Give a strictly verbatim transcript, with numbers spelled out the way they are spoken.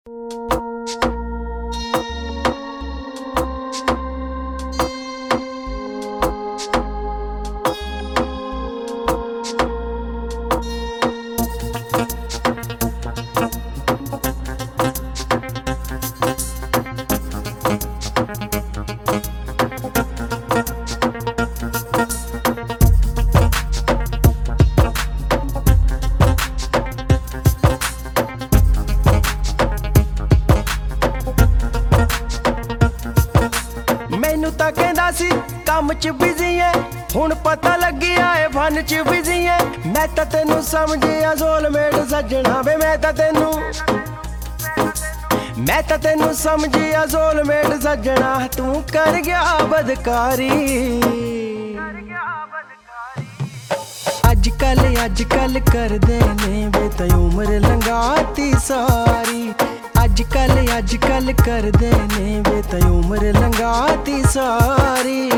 ਮੈਨੂੰ ਤਾਂ ਕਹਿੰਦਾ ਸੀ ਕੰਮ ਚ ਬਿਜ਼ੀ ਐ, ਹੁਣ ਪਤਾ ਲੱਗਿਆ ਏ ਫਨ ਚ ਬਿਜ਼ੀ ਐ। ਮੈਂ ਤਾਂ ਤੈਨੂੰ ਸਮਝਿਆ ਸੋਲਮੇਟ ਸੱਜਣਾ ਵੇ, ਮੈਂ ਤਾਂ ਤੈਨੂੰ ਮੈਂ ਤਾਂ ਤੈਨੂੰ ਸਮਝਿਆ ਸੋਲਮੇਟ ਸੱਜਣਾ, ਤੂੰ ਕਰ ਗਿਆ ਬਦਕਾਰੀ। ਅੱਜ ਕੱਲ ਅੱਜ ਕੱਲ ਕਰਦੇ ਨੇ ਵੇ ਤਾਂ ਉਮਰ ਲੰਘਾਤੀ ਸਾਰੀ। ਅੱਜ ਕੱਲ ਅੱਜ ਕੱਲ ਕਰਦੇ ਨੇ ਵੇ ਤਾਂ ਉਮਰ ਲੰਘਾਤੀ ਸਾਰੀ।